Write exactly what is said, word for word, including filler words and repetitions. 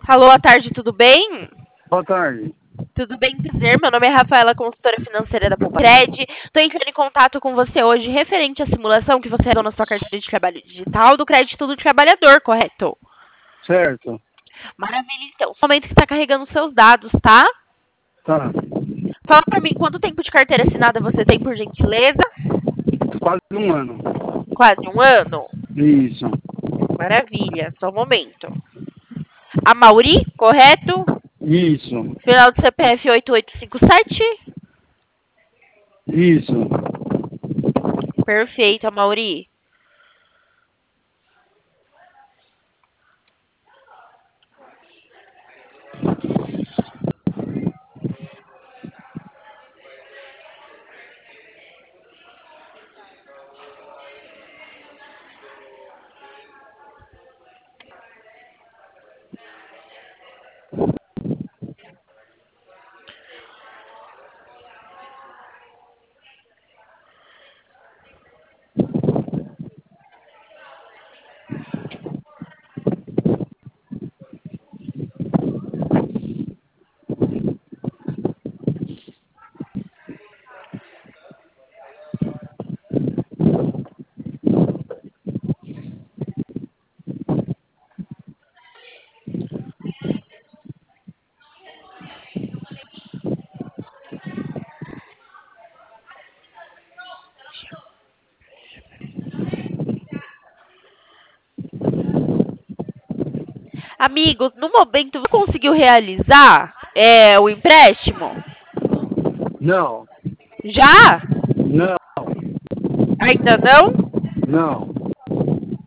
Alô, à tarde, tudo bem? Boa tarde. Tudo bem, prazer. Meu nome é Rafaela, consultora financeira da Poupa-Cred. Estou entrando em contato com você hoje referente à simulação que você realizou na sua carteira de trabalho digital do crédito do trabalhador, correto? Certo. Maravilha, então. Só um momento que está carregando os seus dados, tá? Tá. Fala para mim, quanto tempo de carteira assinada você tem, por gentileza? Quase um ano. Quase um ano? Isso. Maravilha, só um momento. A Mauri, correto? Isso. Final do C P F oito oito cinco sete? Isso. Perfeito, a Mauri. Amigo, no momento você conseguiu realizar é, o empréstimo? Não. Já? Não. Ainda não? Não.